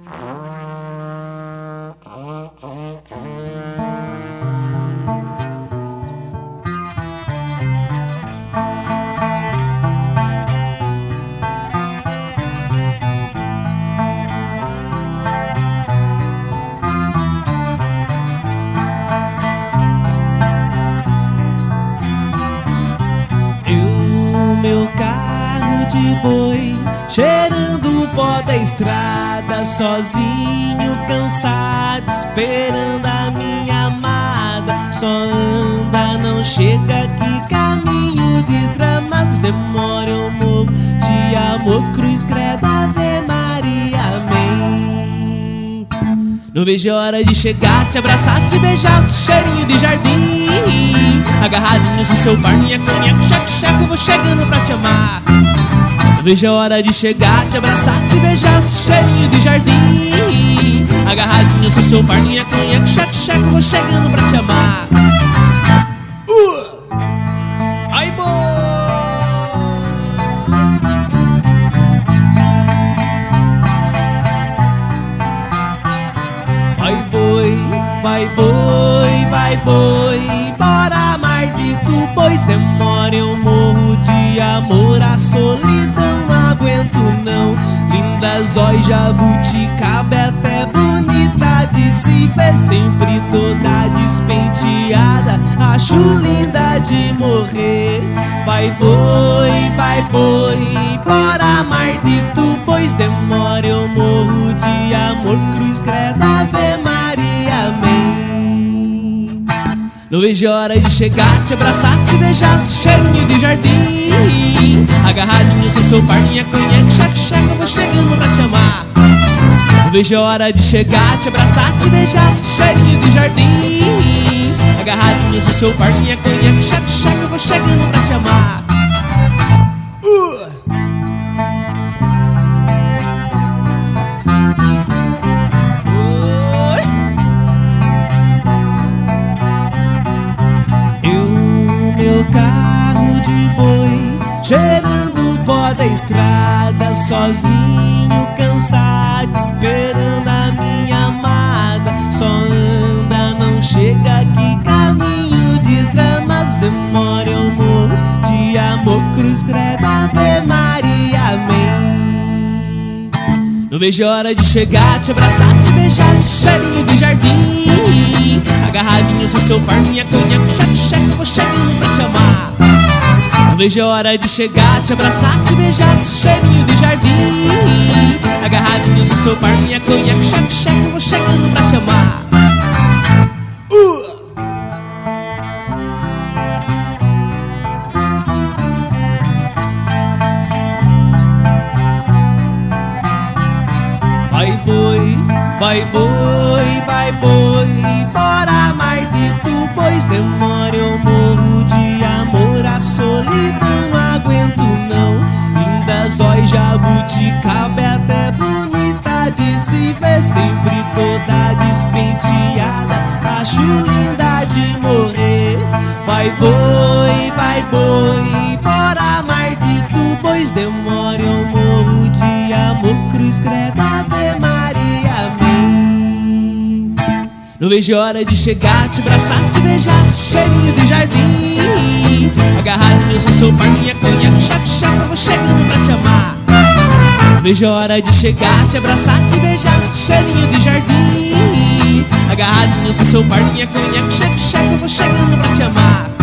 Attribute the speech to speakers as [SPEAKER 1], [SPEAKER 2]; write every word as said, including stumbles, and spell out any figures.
[SPEAKER 1] Meu carro de boi, cheirando o pó da estrada, sozinho, cansado, esperando a minha amada. Só anda, não chega, que caminho desgramados, demora, eu morro de amor, cruz, credo, ave Maria, amém. Não vejo a hora de chegar, te abraçar, te beijar, cheirinho de jardim, agarradinho no seu bar, minha conhaque, checo, checo, vou chegando pra te amar. Não vejo a hora de chegar, te abraçar, te beijar, cheirinho de jardim, agarradinho no seu bar, minha conhaque, checo, checo, vou chegando pra te amar. uh! Ai, boy! Vai boi, vai boi, vai boi, bora mais de tu, pois demora, eu morro de amor, a solidão não aguento não. Linda zói, jabuticaba, é até bonita de se ver, sempre toda despenteada, acho linda de morrer. Vai boi, vai boi, bora mais de tu, pois demora, eu morro de amor, cruz, credo, ave Maria, amém. Não vejo a hora de chegar, te abraçar, te beijar, cheirinho de jardim, agarradinho no seu par, minha conhaque, checo, checo, eu vou chegando pra te amar. Não vejo a hora de chegar, te abraçar, te beijar, cheirinho de jardim, agarradinho no seu par, minha conhaque, checo, checo, eu vou chegando pra te amar. uh! Carro de boi, cheirando o pó da estrada, sozinho, cansado, esperando a minha amada. Só anda, não chega, que caminho desgramados, demora, eu morro de amor, cruz, credo, ave Maria, amém. Não vejo a hora de chegar, te abraçar, te beijar, cheirinho de jardim, agarradinho no seu par, minha conhaque, checo, checo, vou chegando pra te amar. Não vejo a hora de chegar, te abraçar, te beijar, cheirinho de jardim, agarradinho no seu par, minha conhaque, checo, checo, vou chegando pra te amar. uh! Vai boi, vai boi, vai boi, bora mais de tu, pois demora, eu morro de amor, a solidão não aguento não. Linda zói, jabuticaba, é até bonita de se ver, sempre toda despenteada, acho linda de morrer. Vai boi, vai boi, bora mais de tu, pois demora, eu morro de amor, cruz, credo, ave Maria, amém. Não vejo a hora de chegar, te abraçar, te beijar, cheirinho de jardim, agarradinho no seu par, minha conhaque, checo, checo, eu vou chegando pra te amar. Não vejo a hora de chegar, te abraçar, te beijar, cheirinho de jardim, agarradinho no seu par, minha conhaque, checo, checo, eu vou chegando pra te amar.